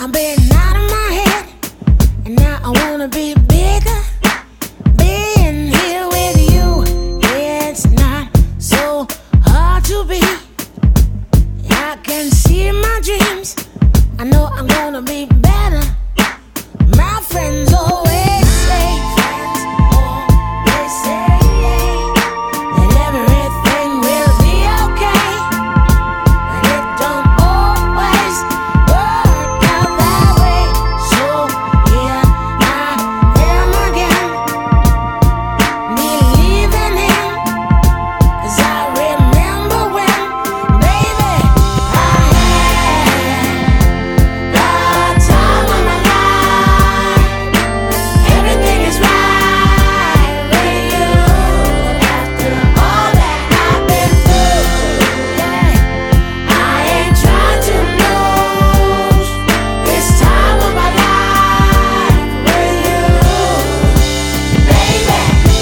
I've been out of my head, and now I wanna be bigger. Being here with you, yeah, it's not so hard to be. I can see my dreams, I know I'm gonna be better. My friends always say that everything will be okay, but it don't always work out that way. So here I am again, believing in, 'cause I remember when, baby, I had the time of my life. Everything is right with you. After all that I've been through, yeah, I ain't trying to lose this time of my life with you, baby.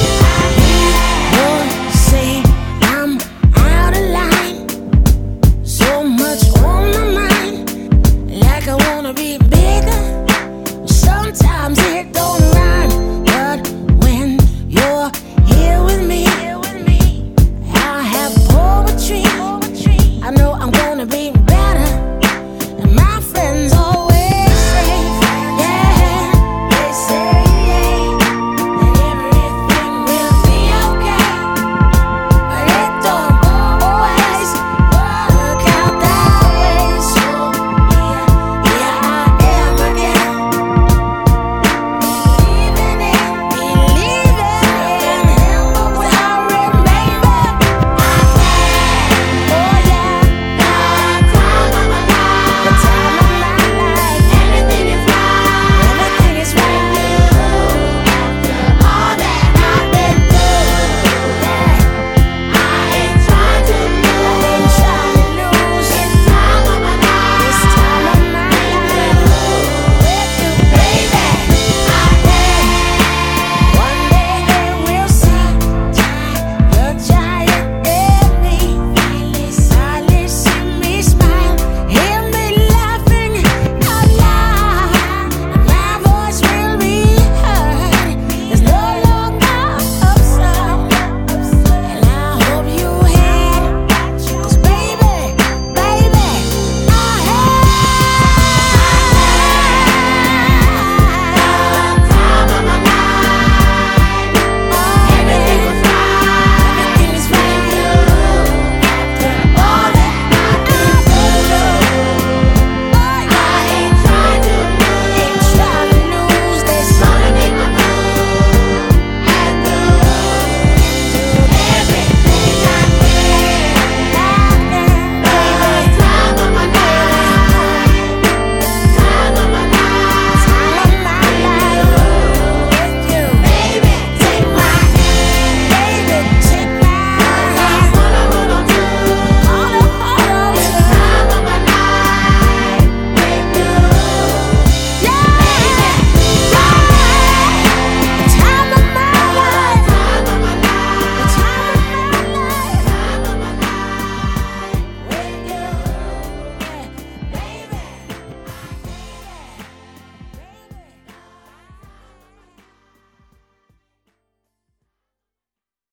Lord, say I'm out of line, so much on my mind, like I wanna be bigger. Sometimes it don't